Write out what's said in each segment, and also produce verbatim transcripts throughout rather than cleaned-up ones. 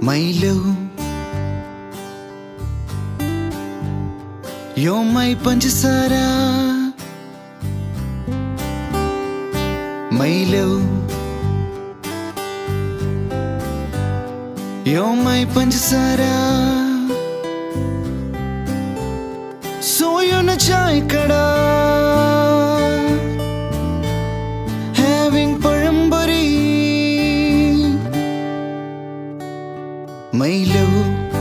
My love, you're my panchasara. My love, you're my panchasara. So you're na chai kada, having parambari. My love,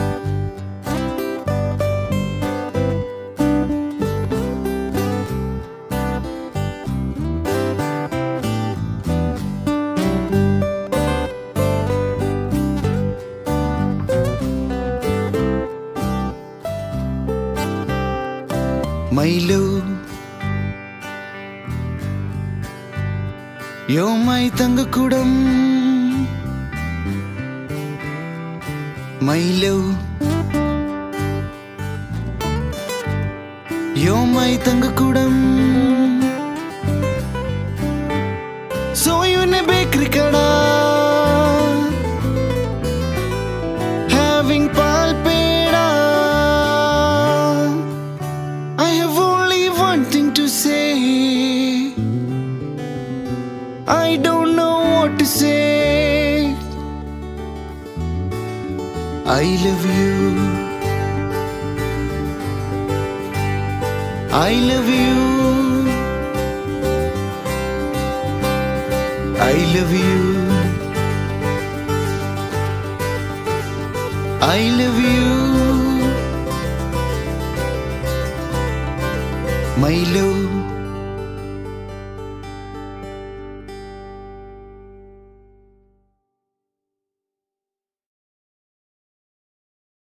my love, you're my thangakudam. My love, you're my thangakudam. So you ne bakery kada, having palpeda. I have only one thing to say, I don't know what to say. I love you, I love you, I love you, I love you. My love,